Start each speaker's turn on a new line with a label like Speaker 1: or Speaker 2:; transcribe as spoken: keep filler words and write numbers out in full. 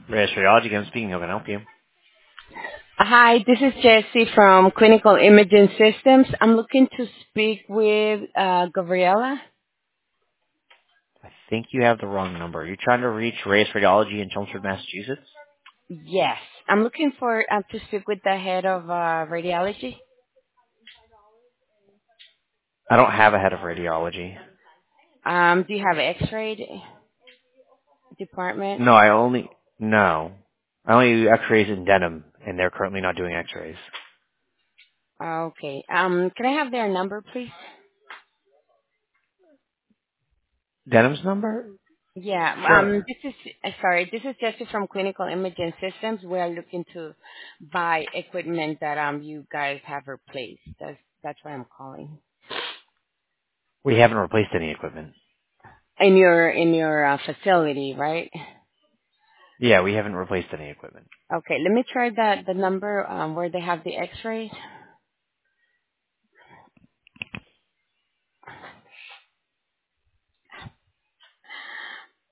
Speaker 1: Reyes Radiology, again speaking. How can I help you?
Speaker 2: Hi, this is Jessie from Clinical Imaging Systems. I'm looking to speak with uh, Gabriela.
Speaker 1: I think you have the wrong number. You're trying to reach Reyes Radiology in Chelmsford, Massachusetts?
Speaker 2: Yes, I'm looking for uh, to speak with the head of uh, radiology.
Speaker 1: I don't have a head of radiology.
Speaker 2: Um, do you have X-ray de- department?
Speaker 1: No, I only, no. I only do x-rays in Denham, and they're currently not doing x-rays.
Speaker 2: Okay. Um, can I have their number, please?
Speaker 1: Denham's number?
Speaker 2: Yeah. Um,
Speaker 1: Sure.
Speaker 2: this is uh, sorry. This is Jessie from Clinical Imaging Systems. We are looking to buy equipment that um you guys have replaced. That's that's why I'm calling.
Speaker 1: We haven't replaced any equipment.
Speaker 2: In your in your uh, facility, right?
Speaker 1: Yeah, we haven't replaced any equipment.
Speaker 2: Okay, let me try that the number um, where they have the X-rays.